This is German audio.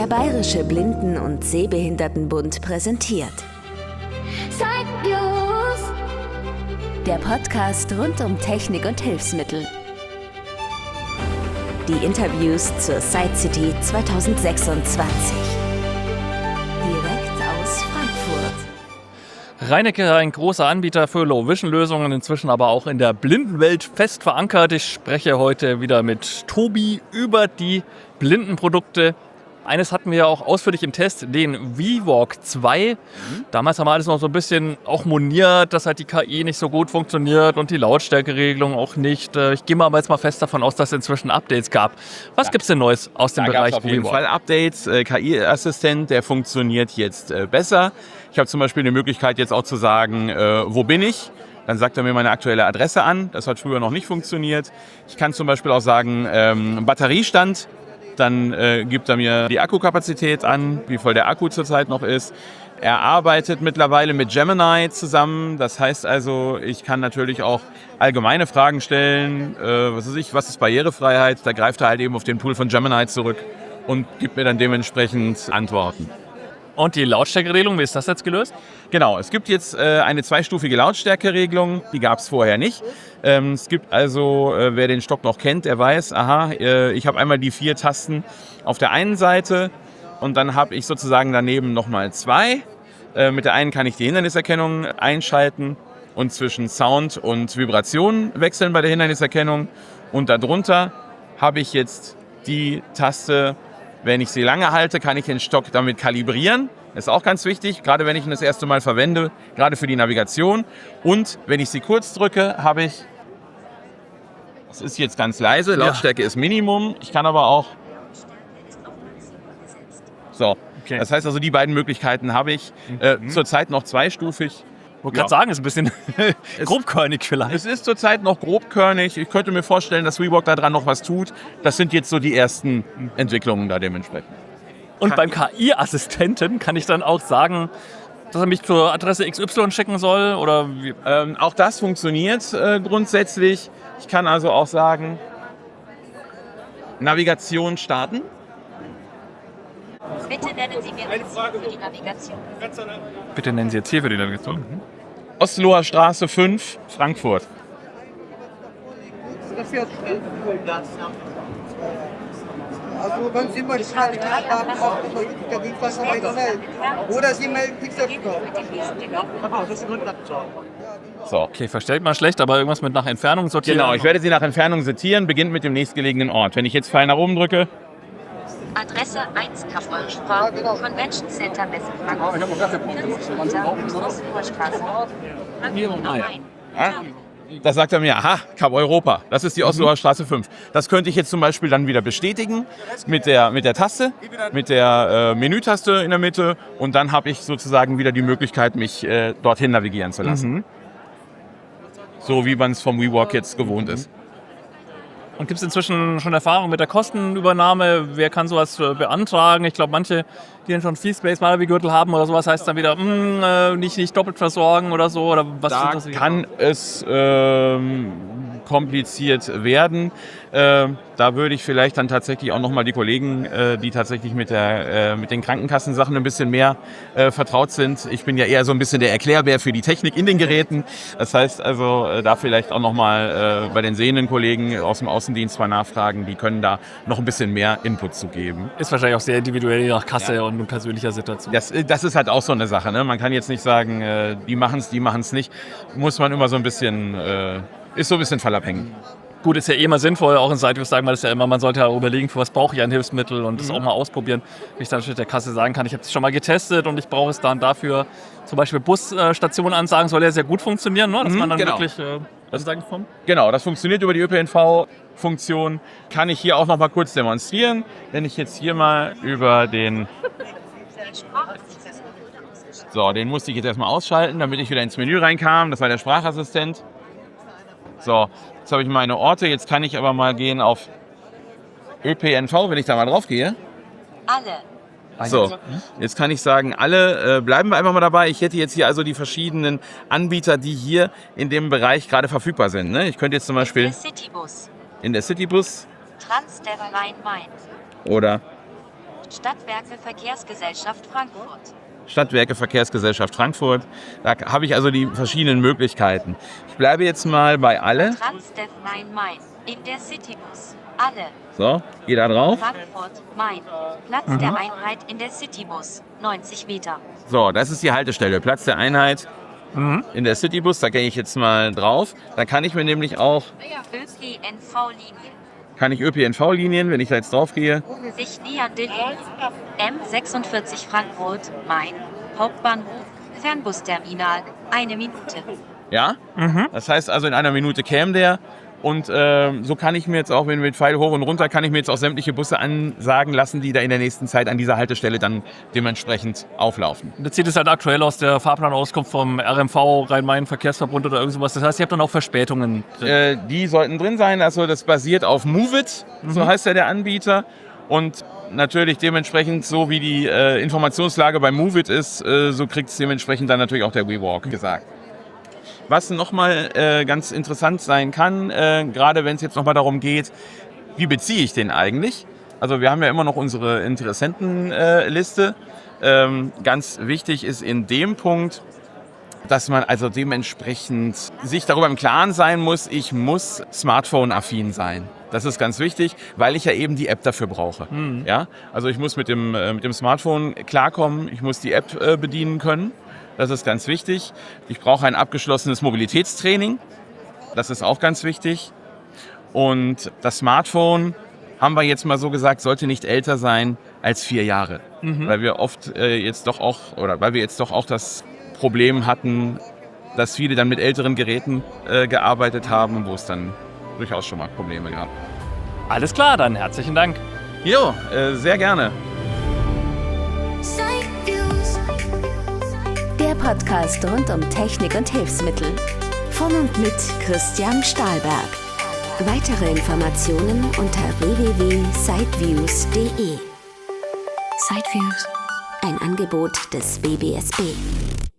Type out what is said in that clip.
Der Bayerische Blinden- und Sehbehindertenbund präsentiert. Der Podcast rund um Technik und Hilfsmittel. Die Interviews zur Sight City 2026. Direkt aus Frankfurt. Reinecke, ein großer Anbieter für Low-Vision-Lösungen, inzwischen aber auch in der Blindenwelt fest verankert. Ich spreche heute wieder mit Tobi über die Blindenprodukte. Eines hatten wir ja auch ausführlich im Test, den V-Walk 2. Damals haben wir alles noch so ein bisschen auch moniert, dass halt die KI nicht so gut funktioniert und die Lautstärkeregelung auch nicht. Ich gehe mal aber jetzt mal fest davon aus, dass es inzwischen Updates gab. Was gibt's denn Neues aus dem Bereich V-Walk? Auf jeden Fall Updates. KI-Assistent, der funktioniert jetzt besser. Ich habe zum Beispiel die Möglichkeit jetzt auch zu sagen, wo bin ich? Dann sagt er mir meine aktuelle Adresse an. Das hat früher noch nicht funktioniert. Ich kann zum Beispiel auch sagen, Batteriestand. Dann gibt er mir die Akkukapazität an, wie voll der Akku zurzeit noch ist. Er arbeitet mittlerweile mit Gemini zusammen. Das heißt also, ich kann natürlich auch allgemeine Fragen stellen. Was ist Barrierefreiheit? Da greift er halt eben auf den Pool von Gemini zurück und gibt mir dann dementsprechend Antworten. Und die Lautstärkeregelung, wie ist das jetzt gelöst? Genau, es gibt jetzt eine zweistufige Lautstärkeregelung, die gab es vorher nicht. Es gibt also, wer den Stock noch kennt, der weiß, ich habe einmal die 4 Tasten auf der einen Seite und dann habe ich sozusagen daneben nochmal 2. Mit der einen kann ich die Hinderniserkennung einschalten und zwischen Sound und Vibration wechseln bei der Hinderniserkennung. Und darunter habe ich jetzt die Taste. Wenn ich sie lange halte, kann ich den Stock damit kalibrieren. Das ist auch ganz wichtig, gerade wenn ich ihn das erste Mal verwende, gerade für die Navigation. Und wenn ich sie kurz drücke, habe ich, das ist jetzt ganz leise, Lautstärke ist Minimum. Ich kann aber auch, so, okay. Das heißt also, die beiden Möglichkeiten habe ich. Zurzeit noch zweistufig. Ich wollte gerade sagen, ist ein bisschen grobkörnig vielleicht. Es ist zurzeit noch grobkörnig. Ich könnte mir vorstellen, dass V-Walk da dran noch was tut. Das sind jetzt so die ersten Entwicklungen da dementsprechend. Und beim KI-Assistenten kann ich dann auch sagen, dass er mich zur Adresse XY schicken soll? Oder wie? Auch das funktioniert grundsätzlich. Ich kann also auch sagen, Navigation starten. Bitte nennen Sie mir das Ziel für die Navigation. Bitte nennen Sie jetzt hier für die Navigation. Osloer Straße 5, Frankfurt. Also wenn Sie mal Fragen haben, oder Sie melden sich selbst. So. Okay, verstellt man schlecht, aber irgendwas mit nach Entfernung sortieren. Genau, ich werde sie nach Entfernung sortieren, beginnt mit dem nächstgelegenen Ort. Wenn ich jetzt Pfeil nach oben drücke. Adresse 1 Kaufmannsstraße, Convention Center Messe Frankfurt. 40 Meter, Osloer Straße. Da sagt er mir, Kap Europa, das ist die Osloer Straße 5. Das könnte ich jetzt zum Beispiel dann wieder bestätigen mit der Taste, mit der Menütaste in der Mitte und dann habe ich sozusagen wieder die Möglichkeit, mich dorthin navigieren zu lassen. So wie man es vom V-Walk jetzt gewohnt ist. Und gibt es inzwischen schon Erfahrung mit der Kostenübernahme? Wer kann sowas beantragen? Ich glaube, manche, die dann schon viel Space Malawi-Gürtel haben oder sowas, heißt dann wieder nicht doppelt versorgen oder so. Oder was da ist das? Kann es kompliziert werden. Da würde ich vielleicht dann tatsächlich auch nochmal die Kollegen, die tatsächlich mit den Krankenkassensachen ein bisschen mehr vertraut sind. Ich bin ja eher so ein bisschen der Erklärbär für die Technik in den Geräten. Das heißt also, da vielleicht auch nochmal bei den sehenden Kollegen aus dem Außendienst mal nachfragen. Die können da noch ein bisschen mehr Input zu geben. Ist wahrscheinlich auch sehr individuell je nach Kasse und persönlicher Situation. Das ist halt auch so eine Sache. Ne? Man kann jetzt nicht sagen, die machen es nicht. Muss man immer so ein bisschen... ist so ein bisschen fallabhängig. Gut, ist ja immer sinnvoll, auch in Sideviews sagen wir das ja immer, man sollte ja überlegen, für was brauche ich ein Hilfsmittel und das auch mal ausprobieren. Wenn ich dann mit der Kasse sagen kann, ich habe es schon mal getestet und ich brauche es dann dafür, zum Beispiel Busstationen ansagen, soll ja sehr gut funktionieren, ne? Dass man dann wirklich sagen kommt. Genau, das funktioniert über die ÖPNV-Funktion. Kann ich hier auch noch mal kurz demonstrieren. Wenn ich jetzt hier mal über den... So, den musste ich jetzt erstmal ausschalten, damit ich wieder ins Menü reinkam. Das war der Sprachassistent. So, jetzt habe ich meine Orte. Jetzt kann ich aber mal gehen auf ÖPNV, wenn ich da mal drauf gehe. Alle. So, jetzt kann ich sagen, alle, bleiben wir einfach mal dabei. Ich hätte jetzt hier also die verschiedenen Anbieter, die hier in dem Bereich gerade verfügbar sind. Ne? Ich könnte jetzt zum Beispiel Citybus. in der Citybus Transdev Rhein-Main. oder Stadtwerke Verkehrsgesellschaft Frankfurt. Stadtwerke Verkehrsgesellschaft Frankfurt. Da habe ich also die verschiedenen Möglichkeiten. Ich bleibe jetzt mal bei alle. Transdev Main-Main. Intercitybus. Alle. So, geh da drauf. Frankfurt, Main. Platz der Einheit in der Citybus. 90 Meter. So, das ist die Haltestelle. Platz der Einheit in der Citybus. Da gehe ich jetzt mal drauf. Da kann ich mir nämlich auch ÖPNV-Linien, wenn ich da jetzt drauf gehe. Sich nähernde Linien. M46 Frankfurt, Main. Hauptbahnhof, Fernbusterminal. 1 Minute. Ja? Das heißt also, in einer Minute käme der. Und so kann ich mir jetzt auch, wenn mit Pfeil hoch und runter, kann ich mir jetzt auch sämtliche Busse ansagen lassen, die da in der nächsten Zeit an dieser Haltestelle dann dementsprechend auflaufen. Das zieht es halt aktuell aus der Fahrplanauskunft vom RMV, Rhein-Main-Verkehrsverbund oder irgendwas. Das heißt, ihr habt dann auch Verspätungen drin. Die sollten drin sein. Also das basiert auf Moveit, so heißt ja der Anbieter. Und natürlich dementsprechend, so wie die Informationslage bei Moveit ist, so kriegt es dementsprechend dann natürlich auch der WeWalk gesagt. Was nochmal ganz interessant sein kann, gerade wenn es jetzt nochmal darum geht, wie beziehe ich den eigentlich? Also wir haben ja immer noch unsere Interessentenliste. Ganz wichtig ist in dem Punkt, dass man also dementsprechend sich darüber im Klaren sein muss, ich muss Smartphone-affin sein. Das ist ganz wichtig, weil ich ja eben die App dafür brauche. Ja? Also ich muss mit dem Smartphone klarkommen, ich muss die App bedienen können. Das ist ganz wichtig. Ich brauche ein abgeschlossenes Mobilitätstraining. Das ist auch ganz wichtig. Und das Smartphone, haben wir jetzt mal so gesagt, sollte nicht älter sein als 4 Jahre. Weil wir oft weil wir jetzt doch auch das Problem hatten, dass viele dann mit älteren Geräten gearbeitet haben, wo es dann durchaus schon mal Probleme gab. Alles klar, dann herzlichen Dank. Jo, sehr gerne. Der Podcast rund um Technik und Hilfsmittel. Von und mit Christian Stahlberg. Weitere Informationen unter www.sideviews.de. Sideviews, ein Angebot des BBSB.